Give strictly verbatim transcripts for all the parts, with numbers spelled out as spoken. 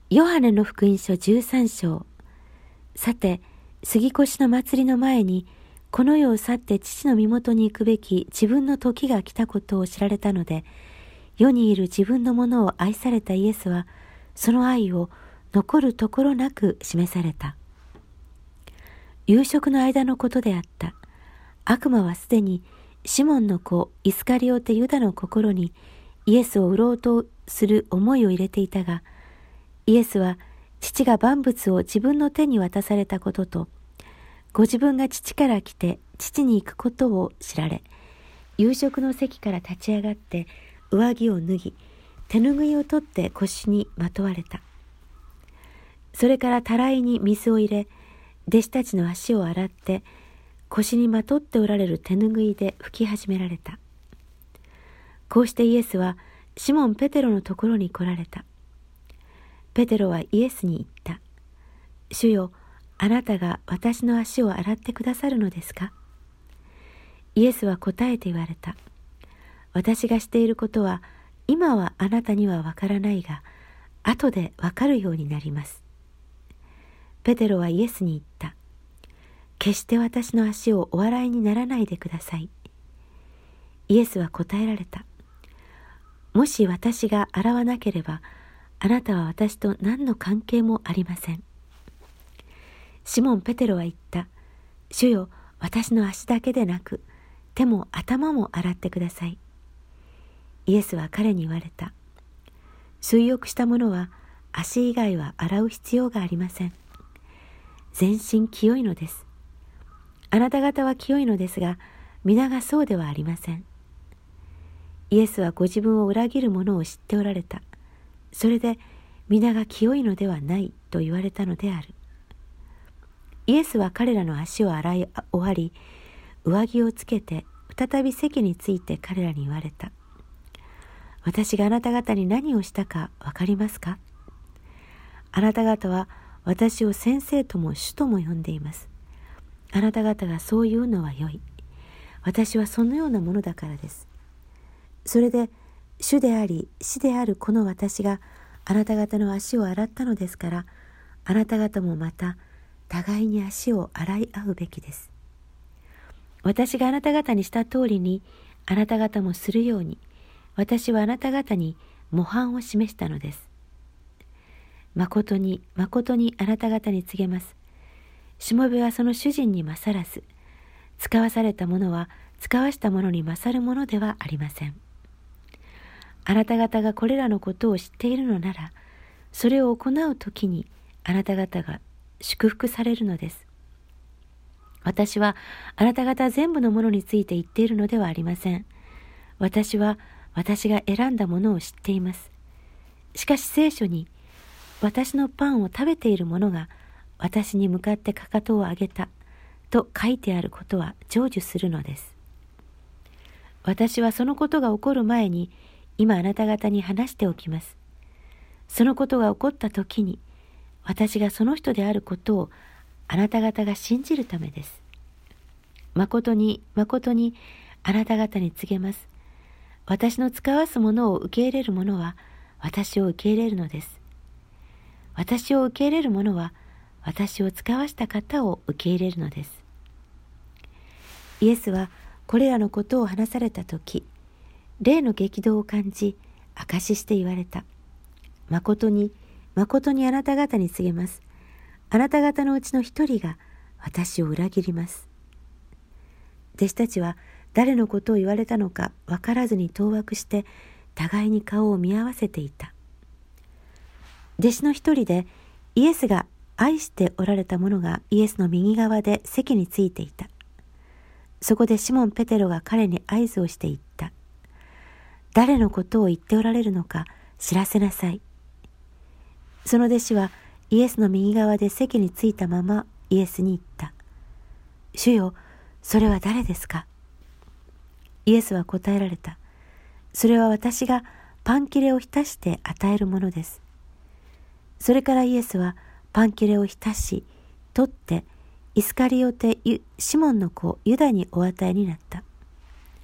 ヨハネの福音書じゅうさん章。さて、杉越の祭りの前に、この世を去って父の身元に行くべき自分の時が来たことを知られたので、世にいる自分のものを愛されたイエスは、その愛を残るところなく示された。夕食の間のことであった。悪魔はすでにシモンの子イスカリオテユダの心にイエスを売ろうとする思いを入れていたが、イエスは父が万物を自分の手に渡されたことと、ご自分が父から来て父に行くことを知られ、夕食の席から立ち上がって上着を脱ぎ、手ぬぐいを取って腰にまとわれた。それからたらいに水を入れ、弟子たちの足を洗って、腰にまとっておられる手ぬぐいで拭き始められた。こうしてイエスはシモン・ペテロのところに来られた。ペテロはイエスに言った。主よ、あなたが私の足を洗ってくださるのですか？イエスは答えて言われた。私がしていることは、今はあなたにはわからないが、後でわかるようになります。ペテロはイエスに言った。決して私の足をお笑いにならないでください。イエスは答えられた。もし私が洗わなければ、あなたは私と何の関係もありません。シモン・ペテロは言った。主よ、私の足だけでなく、手も頭も洗ってください。イエスは彼に言われた。水浴した者は足以外は洗う必要がありません。全身清いのです。あなた方は清いのですが、皆がそうではありません。イエスはご自分を裏切る者を知っておられた。それで皆が清いのではないと言われたのである。イエスは彼らの足を洗い終わり、上着をつけて再び席について彼らに言われた。私があなた方に何をしたかわかりますか？あなた方は私を先生とも主とも呼んでいます。あなた方がそう言うのはよい。私はそのようなものだからです。それで主であり死であるこの私があなた方の足を洗ったのですから、あなた方もまた互いに足を洗い合うべきです。私があなた方にした通りにあなた方もするように、私はあなた方に模範を示したのです。誠に誠にあなた方に告げます。しもべはその主人に勝らず、使わされた者は使わした者に勝るものではありません。あなた方がこれらのことを知っているのなら、それを行うときにあなた方が祝福されるのです。私はあなた方全部のものについて言っているのではありません。私は私が選んだものを知っています。しかし聖書に、私のパンを食べている者が私に向かってかかとを上げたと書いてあることは成就するのです。私はそのことが起こる前に今あなた方に話しておきます。そのことが起こったときに私がその人であることをあなた方が信じるためです。誠に誠にあなた方に告げます。私の使わすものを受け入れる者は私を受け入れるのです。私を受け入れる者は私を使わした方を受け入れるのです。イエスはこれらのことを話されたとき、霊の激動を感じ、証しして言われた。誠に誠にあなた方に告げます。あなた方のうちの一人が私を裏切ります。弟子たちは誰のことを言われたのか分からずに当惑して互いに顔を見合わせていた。弟子の一人でイエスが愛しておられた者がイエスの右側で席についていた。そこでシモン・ペテロが彼に合図をして言った。誰のことを言っておられるのか知らせなさい。その弟子はイエスの右側で席についたままイエスに言った。主よ、それは誰ですか？イエスは答えられた。それは私がパン切れを浸して与えるものです。それからイエスはパン切れを浸し、取ってイスカリオテシモンの子ユダにお与えになった。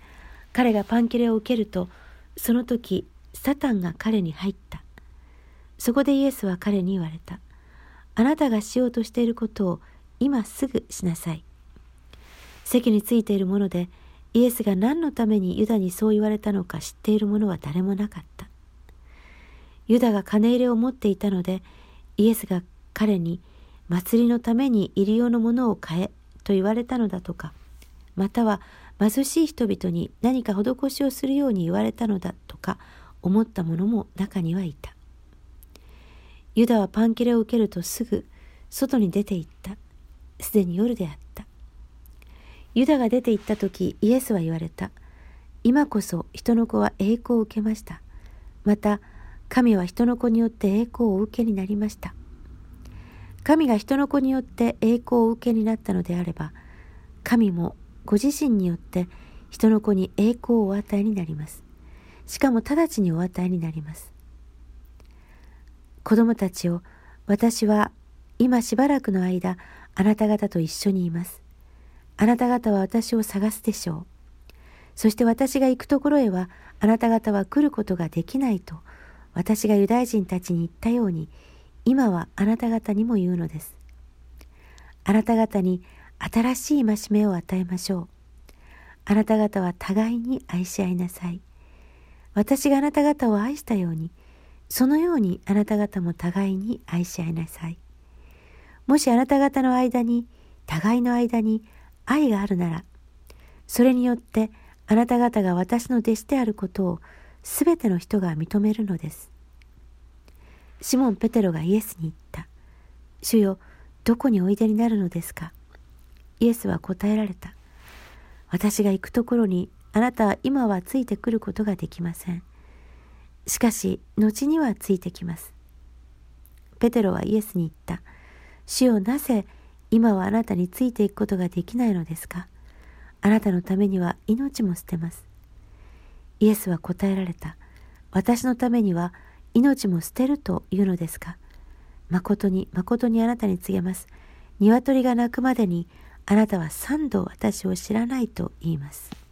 彼がパン切れを受けると、その時サタンが彼に入った。 そこでイエスは彼に言われた。あなたがしようとしていることを今すぐしなさい。席についているもので、イエスが何のためにユダにそう言われたのか知っている者は誰もなかった。ユダが金入れを持っていたので、イエスが彼に祭りのために入り用のものを買えと言われたのだとか、または貧しい人々に何か施しをするように言われたのだとか思った者も中にはいた。ユダはパン切れを受けるとすぐ外に出て行った。すでに夜であった。ユダが出て行った時、イエスは言われた。今こそ人の子は栄光を受けました。また神は人の子によって栄光をお受けになりました。神が人の子によって栄光をお受けになったのであれば、神もご自身によって人の子に栄光をお与えになります。しかも直ちにお与えになります。子供たちを、私は今しばらくの間あなた方と一緒にいます。あなた方は私を探すでしょう。そして私が行くところへはあなた方は来ることができないと、私がユダヤ人たちに言ったように、今はあなた方にも言うのです。あなた方に新しい戒めを与えましょう。あなた方は互いに愛し合いなさい。私があなた方を愛したように、そのようにあなた方も互いに愛し合いなさい。もしあなた方の間に、互いの間に愛があるなら、それによってあなた方が私の弟子であることをすべての人が認めるのです。シモン・ペテロがイエスに言った。主よ、どこにおいでになるのですか。イエスは答えられた。私が行くところにあなたは今はついてくることができません。しかし後にはついてきます。ペテロはイエスに言った。主よ、なぜ今はあなたについていくことができないのですか。あなたのためには命も捨てます。イエスは答えられた。私のためには命も捨てるというのですか。誠に誠にあなたに告げます。鶏が鳴くまでにあなたは三度私を知らないと言います。